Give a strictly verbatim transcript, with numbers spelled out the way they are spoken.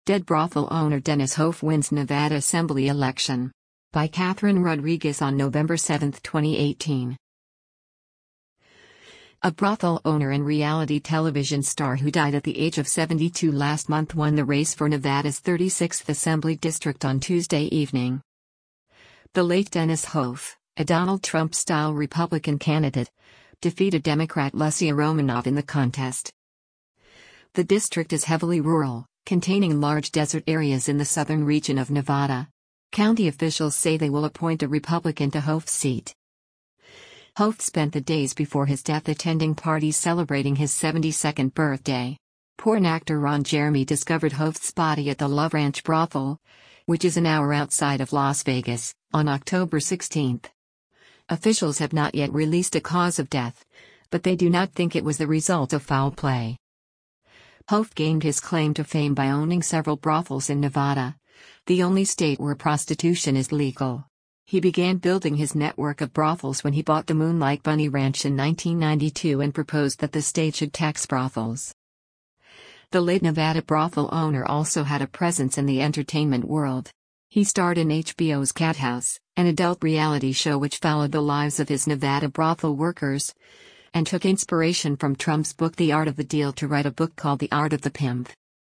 Dead brothel owner Dennis Hof wins Nevada Assembly election. By Catherine Rodriguez on November seventh, twenty eighteen. A brothel owner and reality television star who died at the age of seventy-two last month won the race for Nevada's thirty-sixth Assembly District on Tuesday evening. The late Dennis Hof, a Donald Trump-style Republican candidate, defeated Democrat Lucia Romanov in the contest. The district is heavily rural, containing large desert areas in the southern region of Nevada. County officials say they will appoint a Republican to Hof's seat. Hof spent the days before his death attending parties celebrating his seventy-second birthday. Porn actor Ron Jeremy discovered Hof's body at the Love Ranch brothel, which is an hour outside of Las Vegas, on October sixteenth. Officials have not yet released a cause of death, but they do not think it was the result of foul play. Hof gained his claim to fame by owning several brothels in Nevada, the only state where prostitution is legal. He began building his network of brothels when he bought the Moonlight Bunny Ranch in nineteen ninety-two and proposed that the state should tax brothels. The late Nevada brothel owner also had a presence in the entertainment world. He starred in H B O's Cat House, an adult reality show which followed the lives of his Nevada brothel workers, and took inspiration from Trump's book The Art of the Deal to write a book called The Art of the Pimp.